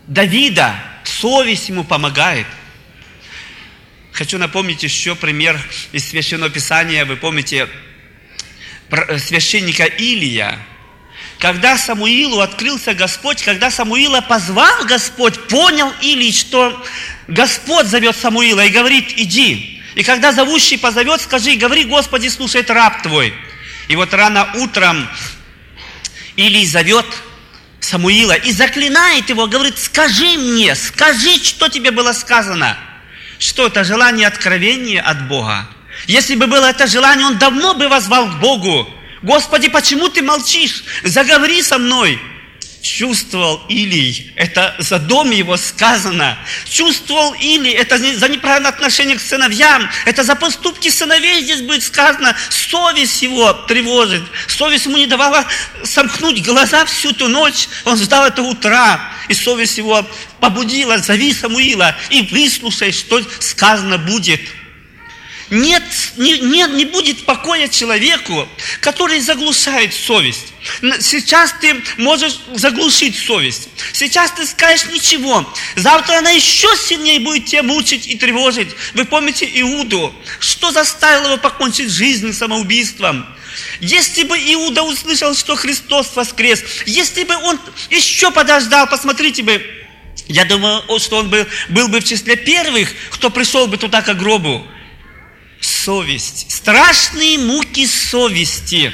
Давида, совесть ему помогает. Хочу напомнить еще пример из Священного Писания. Вы помните священника Илия. Когда Самуилу открылся Господь, когда Самуила позвал Господь, понял Илий, что Господь зовет Самуила и говорит: иди. И когда зовущий позовет, скажи: говори, Господи, слушает раб твой. И вот рано утром Илий зовет Самуила и заклинает его, говорит: скажи мне, скажи, что тебе было сказано. Что это? Желание откровения от Бога. Если бы было это желание, он давно бы воззвал к Богу. Господи, почему ты молчишь? Заговори со мной. Чувствовал Илий, это за дом его сказано. Чувствовал Илий, это за неправильное отношение к сыновьям. Это за поступки сыновей здесь будет сказано. Совесть его тревожит. Совесть ему не давала сомкнуть глаза всю ту ночь. Он ждал этого утра. И совесть его побудила: зови Самуила и выслушай, что сказано будет. Не будет покоя человеку, который заглушает совесть. Сейчас ты можешь заглушить совесть. Сейчас ты скажешь ничего. Завтра она еще сильнее будет тебя мучить и тревожить. Вы помните Иуду? Что заставило его покончить жизнь самоубийством? Если бы Иуда услышал, что Христос воскрес, если бы он еще подождал, посмотрите бы, я думаю, что он был бы в числе первых, кто пришел бы туда к гробу. Совесть. Страшные муки совести.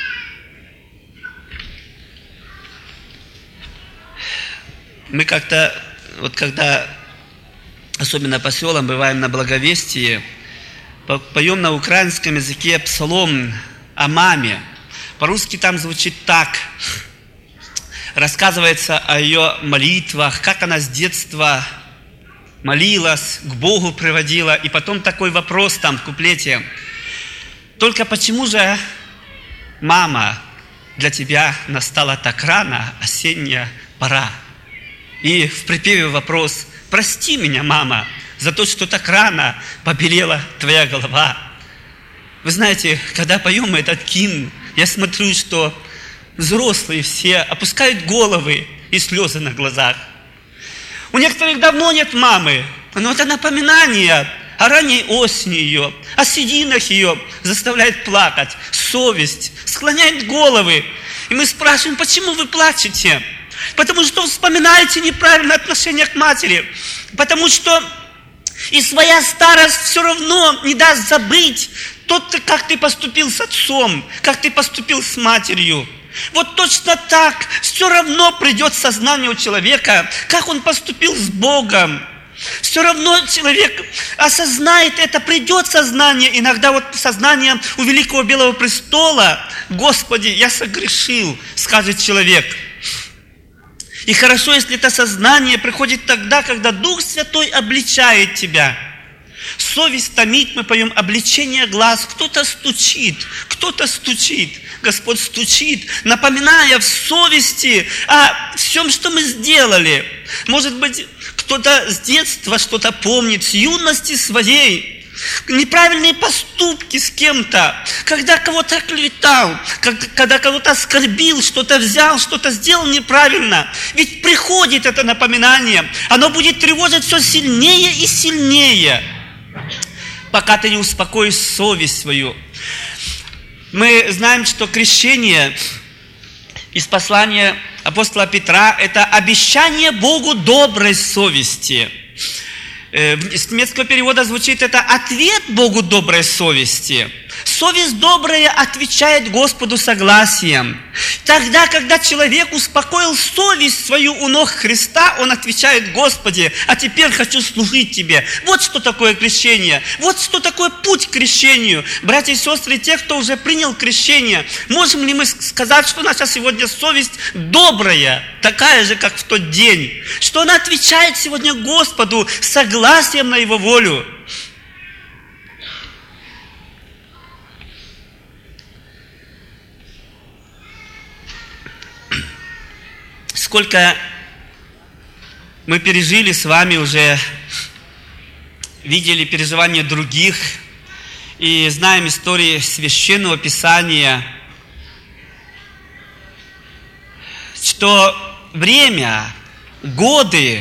Мы как-то, вот когда, особенно по селам, бываем на Благовестии, поем на украинском языке псалом о маме. По-русски там звучит так. Рассказывается о ее молитвах, как она с детства молилась, к Богу приводила. И потом такой вопрос там в куплете: только почему же, мама, для тебя настала так рано осенняя пора? И в припеве вопрос: прости меня, мама, за то, что так рано побелела твоя голова. Вы знаете, когда поем этот гимн, я смотрю, что взрослые все опускают головы и слезы на глазах. У некоторых давно нет мамы, но это напоминание о ранней осени ее, о сединах ее заставляет плакать. Совесть склоняет головы. И мы спрашиваем: почему вы плачете? Потому что вспоминаете неправильное отношение к матери. Потому что и своя старость все равно не даст забыть как ты поступил с отцом, как ты поступил с матерью. Вот точно так все равно придет сознание у человека, как он поступил с Богом. Все равно человек осознает это, придет сознание. Иногда вот сознание у Великого Белого Престола: Господи, я согрешил, скажет человек. И хорошо, если это сознание приходит тогда, когда Дух Святой обличает тебя. Совесть томит, мы поем обличение глаз. Кто-то стучит. Господь стучит, напоминая в совести о всем, что мы сделали. Может быть, кто-то с детства что-то помнит, с юности своей. Неправильные поступки с кем-то, когда кого-то оклеветал, когда кого-то оскорбил, что-то взял, что-то сделал неправильно. Ведь приходит это напоминание, оно будет тревожить все сильнее и сильнее, пока ты не успокоишь совесть свою. Мы знаем, что крещение из послания апостола Петра – это обещание Богу доброй совести. С немецкого перевода звучит это ответ Богу доброй совести. Совесть добрая отвечает Господу согласием. Тогда, когда человек успокоил совесть свою у ног Христа, он отвечает: Господи, а теперь хочу служить Тебе. Вот что такое крещение. Вот что такое путь к крещению. Братья и сестры, те, кто уже принял крещение, можем ли мы сказать, что наша сегодня совесть добрая, такая же, как в тот день? Что она отвечает сегодня Господу согласием на Его волю? Сколько мы пережили с вами уже, видели переживания других и знаем истории Священного Писания, что время годы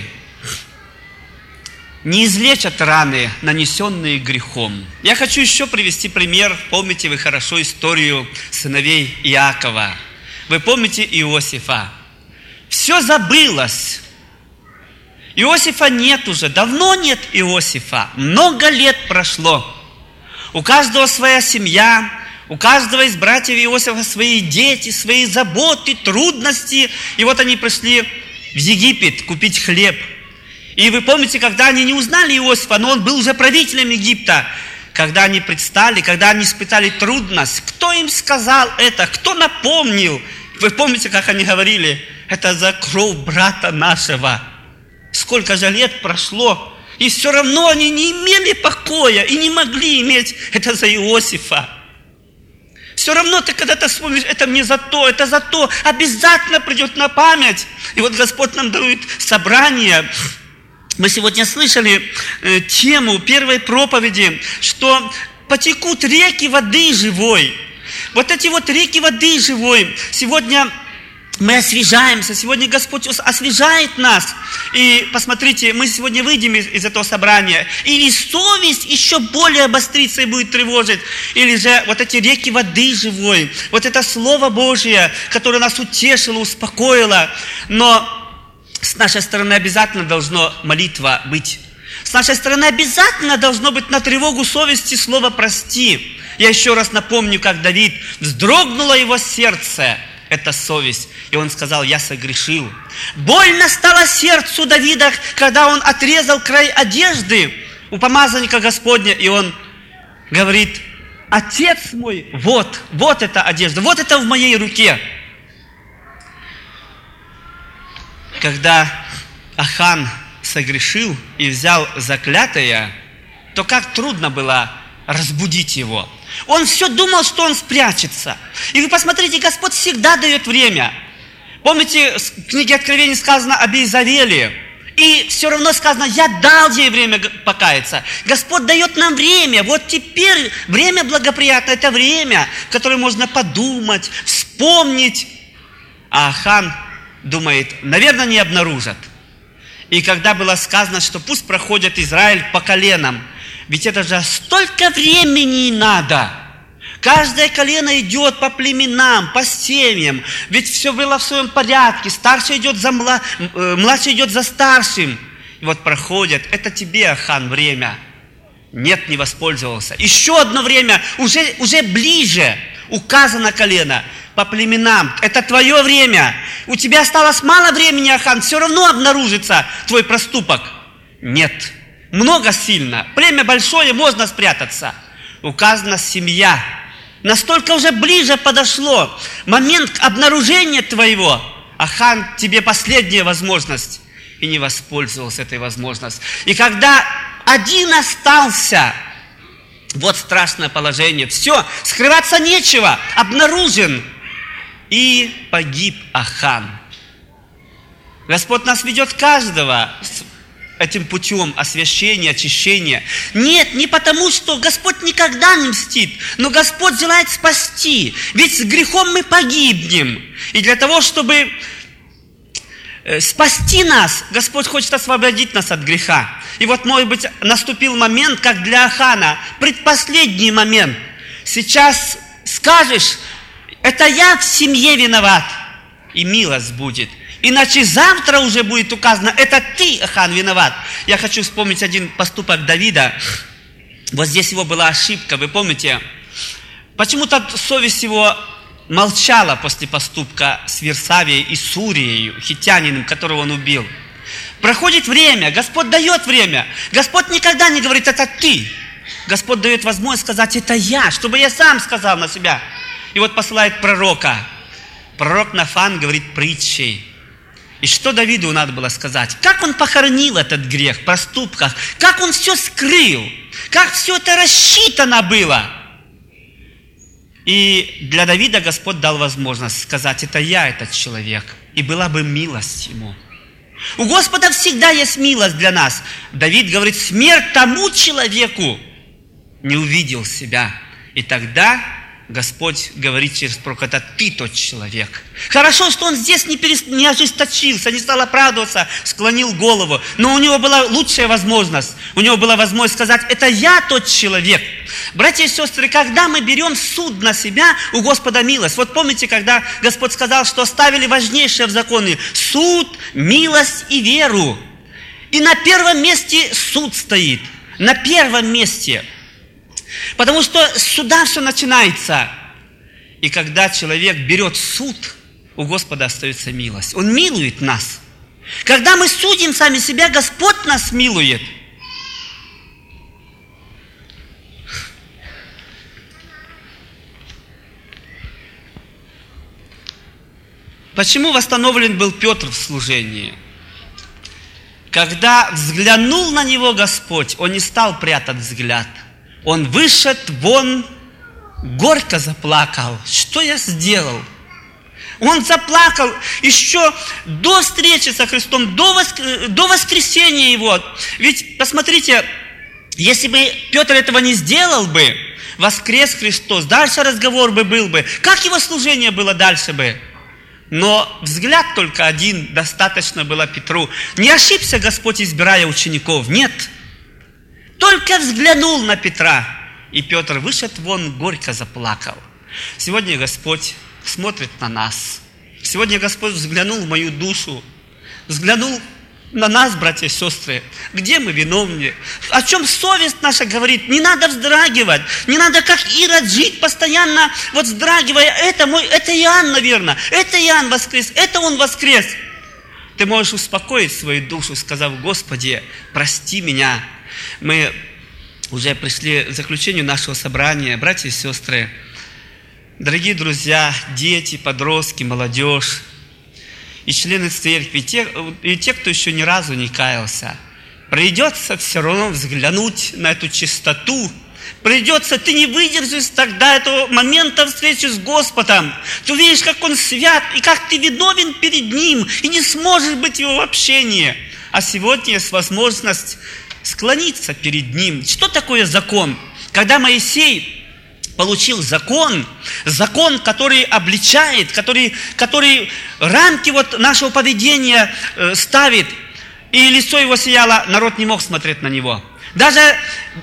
не излечат раны, нанесенные грехом. Я хочу еще привести пример. Помните вы хорошо историю сыновей Иакова. Вы помните Иосифа. Все забылось. Иосифа нет уже. Давно нет Иосифа. Много лет прошло. У каждого своя семья. У каждого из братьев Иосифа свои дети, свои заботы, трудности. И вот они пришли в Египет купить хлеб. И вы помните, когда они не узнали Иосифа, но он был уже правителем Египта, когда они предстали, когда они испытали трудность, кто им сказал это, кто напомнил? Вы помните, как они говорили, это за кровь брата нашего. Сколько же лет прошло, и все равно они не имели покоя и не могли иметь это за Иосифа. Все равно ты когда-то вспомнишь, это мне за то, это за то, обязательно придет на память. И вот Господь нам дает собрание. Мы сегодня слышали тему первой проповеди, что потекут реки воды живой. Вот эти вот реки воды живой. Сегодня мы освежаемся, сегодня Господь освежает нас. И посмотрите, мы сегодня выйдем из этого собрания. Или совесть еще более обострится и будет тревожить. Или же вот эти реки воды живой. Вот это Слово Божье, которое нас утешило, успокоило. Но с нашей стороны обязательно должна молитва быть. С нашей стороны обязательно должно быть на тревогу совести слово «прости». Я еще раз напомню, как Давид, вздрогнуло его сердце, это совесть. И он сказал: я согрешил. Больно стало сердцу Давида, когда он отрезал край одежды у помазанника Господня. И он говорит: отец мой, вот эта одежда, вот это в моей руке. Когда Ахан согрешил и взял заклятое, то как трудно было разбудить его. Он все думал, что он спрячется. И вы посмотрите, Господь всегда дает время. Помните, в книге Откровения сказано об Изавеле. И все равно сказано: я дал ей время покаяться. Господь дает нам время. Вот теперь время благоприятное. Это время, в которое можно подумать, вспомнить. А Ахан думает: наверное, не обнаружат. И когда было сказано, что пусть проходит Израиль по коленам, ведь это же столько времени надо. Каждое колено идет по племенам, по семьям. Ведь все было в своем порядке. Старший идет за младший идет за старшим. И вот проходят. Это тебе, Ахан, время. Нет, не воспользовался. Еще одно время, уже ближе, указано колено. По племенам. Это твое время. У тебя осталось мало времени, Ахан. Все равно обнаружится твой проступок. Нет. Много сильно. Племя большое, можно спрятаться. Указана семья. Настолько уже ближе подошло. Момент обнаружения твоего. Ахан, тебе последняя возможность. И не воспользовался этой возможностью. И когда один остался, вот страшное положение. Все, скрываться нечего. Обнаружен. И погиб Ахан. Господь нас ведет каждого этим путем освящения, очищения. Нет, не потому, что Господь никогда не мстит, но Господь желает спасти. Ведь с грехом мы погибнем. И для того, чтобы спасти нас, Господь хочет освободить нас от греха. И вот, может быть, наступил момент, как для Ахана, предпоследний момент. Сейчас скажешь: это я в семье виноват, и милость будет. Иначе завтра уже будет указано: это ты, Ахан, виноват. Я хочу вспомнить один поступок Давида. Вот здесь его была ошибка, вы помните? Почему-то совесть его молчала после поступка с Вирсавией и Сурией, хиттянином, которого он убил. Проходит время, Господь дает время. Господь никогда не говорит: это ты. Господь дает возможность сказать: это я, чтобы я сам сказал на себя. И вот посылает пророка. Пророк Нафан говорит притчей. И что Давиду надо было сказать? Как он похоронил этот грех в проступках? Как он все скрыл? Как все это рассчитано было? И для Давида Господь дал возможность сказать: это я, этот человек. И была бы милость ему. У Господа всегда есть милость для нас. Давид говорит: смерть тому человеку, не увидел себя. И тогда Господь говорит через пророка: это ты тот человек. Хорошо, что он здесь не ожесточился, не стал оправдываться, склонил голову. Но у него была лучшая возможность. У него была возможность сказать: это я тот человек. Братья и сестры, когда мы берем суд на себя, у Господа милость. Вот помните, когда Господь сказал, что оставили важнейшее в законе: суд, милость и веру. И на первом месте суд стоит. На первом месте. Потому что с суда все начинается. И когда человек берет суд, у Господа остается милость. Он милует нас. Когда мы судим сами себя, Господь нас милует. Почему восстановлен был Петр в служении? Когда взглянул на него Господь, он не стал прятать взгляд. Он вышел вон, горько заплакал. Что я сделал? Он заплакал еще до встречи со Христом, до воскресения Его. Ведь, посмотрите, если бы Петр этого не сделал бы, воскрес Христос, дальше разговор бы был бы. Как его служение было дальше бы? Но взгляд только один достаточно было Петру. Не ошибся Господь, избирая учеников. Нет. Только взглянул на Петра, и Петр вышел вон, горько заплакал. Сегодня Господь смотрит на нас. Сегодня Господь взглянул в мою душу, взглянул на нас, братья и сестры. Где мы виновны? О чем совесть наша говорит? Не надо вздрагивать, не надо как Ирод жить постоянно, вот вздрагивая. Это Иоанн, наверное, это Иоанн воскрес, это он воскрес. Ты можешь успокоить свою душу, сказав: Господи, прости меня. Мы уже пришли к заключению нашего собрания. Братья и сестры, дорогие друзья, дети, подростки, молодежь и члены церкви, и те, кто еще ни разу не каялся, придется все равно взглянуть на эту чистоту. Придется, ты не выдержишь тогда этого момента встречи с Господом. Ты увидишь, как Он свят, и как ты виновен перед Ним, и не сможешь быть в Его общении. А сегодня есть возможность склониться перед Ним. Что такое закон? Когда Моисей получил закон, который обличает, который рамки вот нашего поведения ставит, и лицо его сияло, народ не мог смотреть на него. Даже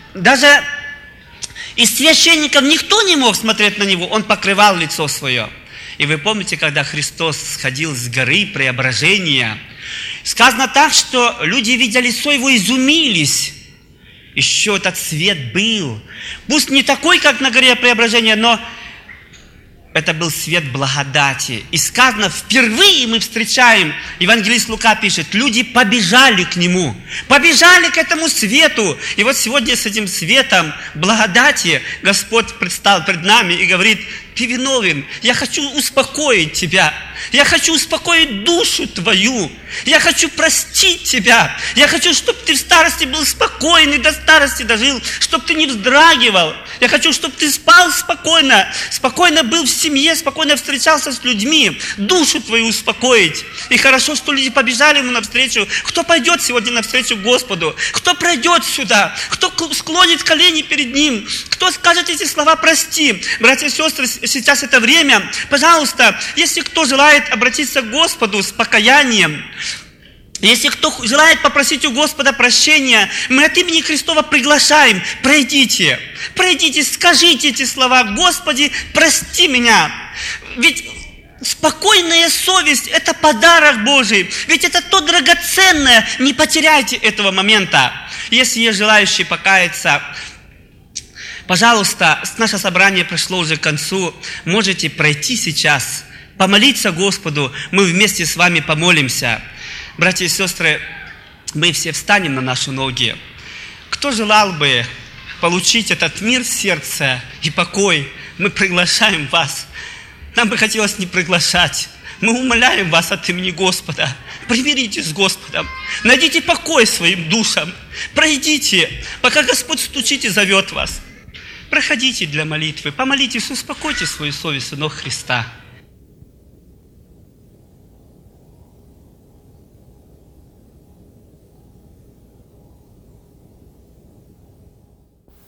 из священников никто не мог смотреть на него, он покрывал лицо свое. И вы помните, когда Христос сходил с горы преображения, сказано так, что люди, видя лицо его, изумились. Еще этот свет был. Пусть не такой, как на горе преображения, но это был свет благодати. И сказано, впервые мы встречаем, евангелист Лука пишет, люди побежали к нему, побежали к этому свету. И вот сегодня с этим светом благодати Господь предстал пред нами и говорит: ты виновен, я хочу успокоить тебя, я хочу успокоить душу твою, я хочу простить тебя, я хочу, чтобы ты в старости был спокойный, до старости дожил, чтобы ты не вздрагивал, я хочу, чтобы ты спал спокойно, спокойно был в семье, спокойно встречался с людьми, душу твою успокоить. И хорошо, что люди побежали ему навстречу. Кто пойдет сегодня навстречу Господу? Кто пройдет сюда? Кто склонит колени перед Ним? Кто скажет эти слова «прости»? Братья и сестры, сейчас это время. Пожалуйста, если кто желает обратиться к Господу с покаянием, если кто желает попросить у Господа прощения, мы от имени Христова приглашаем: пройдите, скажите эти слова: Господи, прости меня. Ведь спокойная совесть – это подарок Божий. Ведь это то драгоценное. Не потеряйте этого момента. Если есть желающие покаяться, пожалуйста, наше собрание пришло уже к концу. Можете пройти сейчас, помолиться Господу. Мы вместе с вами помолимся. Братья и сестры, мы все встанем на наши ноги. Кто желал бы получить этот мир в сердце и покой, мы приглашаем вас. Нам бы хотелось не приглашать. Мы умоляем вас от имени Господа. Примиритесь с Господом. Найдите покой своим душам. Пройдите, пока Господь стучит и зовет вас. Проходите для молитвы. Помолитесь, успокойте свою совесть у ног Христа.